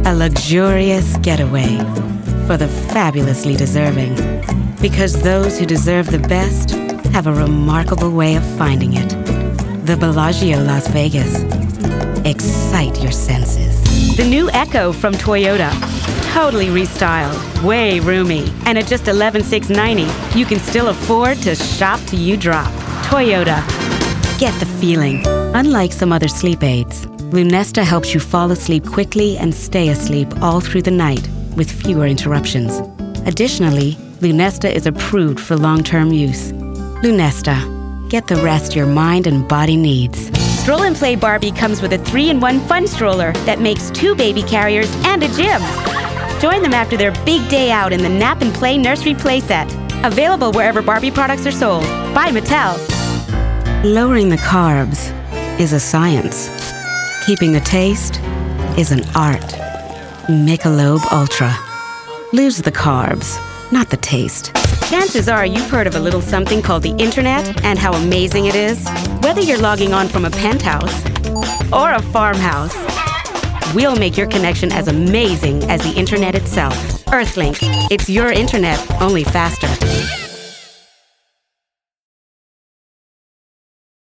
A luxurious getaway for the fabulously deserving. Because those who deserve the best have a remarkable way of finding it. The Bellagio Las Vegas. Excite your senses. The new Echo from Toyota. Totally restyled, way roomy, and at just $11,690, you can still afford to shop till you drop. Toyota. Get the feeling. Unlike some other sleep aids, Lunesta helps you fall asleep quickly and stay asleep all through the night with fewer interruptions. Additionally, Lunesta is approved for long-term use. Lunesta. Get the rest your mind and body needs. Stroll and Play Barbie comes with a 3-in-1 fun stroller that makes 2 baby carriers and a gym. Join them after their big day out in the Nap and Play Nursery Playset. Available wherever Barbie products are sold. By Mattel. Lowering the carbs is a science. Keeping the taste is an art. Michelob Ultra. Lose the carbs, not the taste. Chances are you've heard of a little something called the internet and how amazing it is. Whether you're logging on from a penthouse or a farmhouse, we'll make your connection as amazing as the internet itself. Earthlink. It's your internet, only faster.